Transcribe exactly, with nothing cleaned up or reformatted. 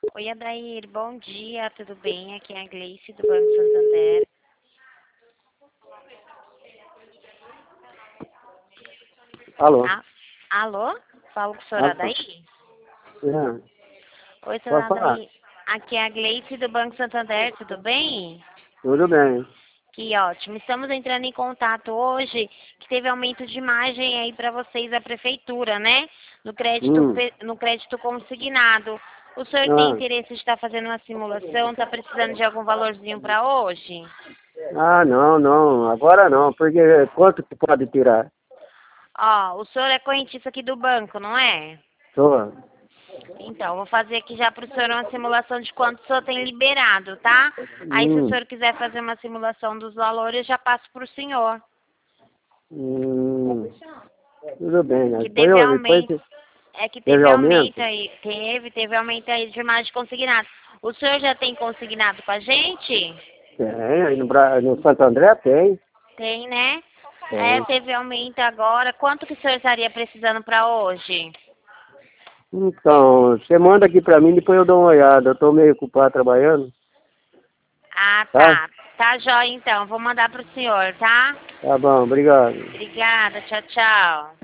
Oi, Adair, bom dia, tudo bem? Aqui é a Gleice do Banco Santander. Alô? Ah, alô? Falo com o senhor Alô? Adair? É, Oi, senhor pode falar. Adair. Aqui é a Gleice do Banco Santander, tudo bem? Tudo bem. Que ótimo. Estamos entrando em contato hoje, que teve aumento de margem aí para vocês da prefeitura, né? No crédito, Hum. pe- no crédito consignado. O senhor tem Ah, interesse de estar fazendo uma simulação? Está precisando de algum valorzinho para hoje? ah, não, não. Agora não. Porque quanto que pode tirar? Ó, o senhor é correntista aqui do banco, não é? Só. Então, vou fazer aqui já para o senhor uma simulação de quanto o senhor tem liberado, tá? Aí, se o Hum. senhor quiser fazer uma simulação dos valores, eu já passo para o senhor. Hum. Tudo bem. Que Depois, teve eu- depois aumento. que É que teve teve aumento aumento? aí. Teve, teve aumento aí de mais de consignado. O senhor já tem consignado com a gente? Tem. Aí no, Bra... no Santo André tem. Tem, né? É, Tem. teve aumento agora. Quanto que o senhor estaria precisando para hoje? Então, você manda aqui pra mim, depois eu dou uma olhada. Eu tô meio ocupado trabalhando. Ah, Tá? tá. Tá jóia, então. Vou mandar para o senhor, tá? Tá bom, obrigado. Obrigada. Tchau, tchau.